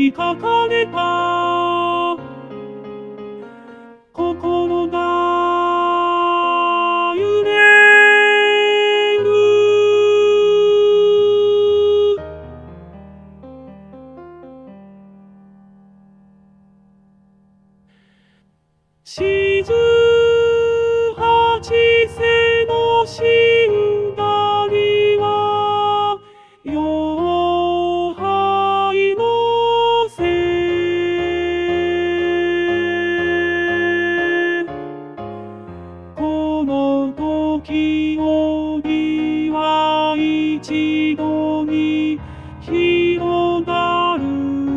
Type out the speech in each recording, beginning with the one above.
に書かれた心が揺れる48世のしんだりは妖怪のせいこの時帯は一度に広がる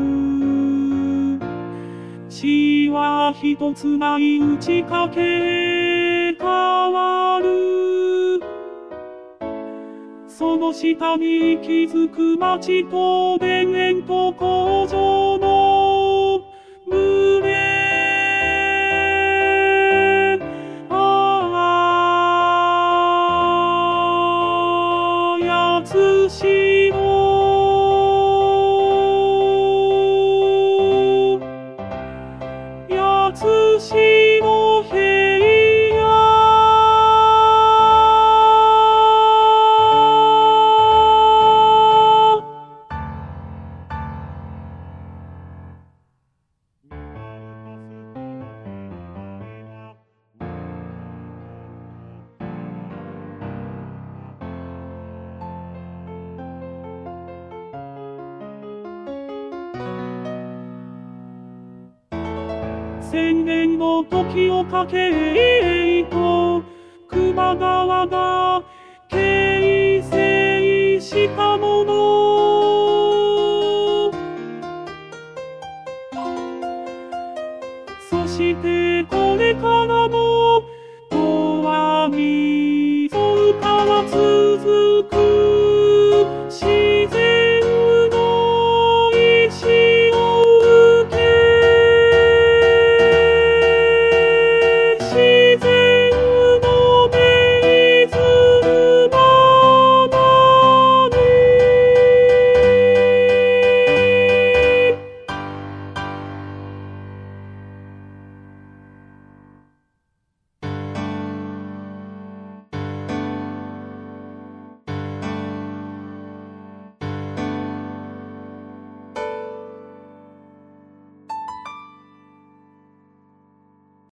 血は一つない打ちかけ変わるその下に息づく町と田園と工場の群れやつしのやつしの平野千年の時をかけと熊川が形成したもの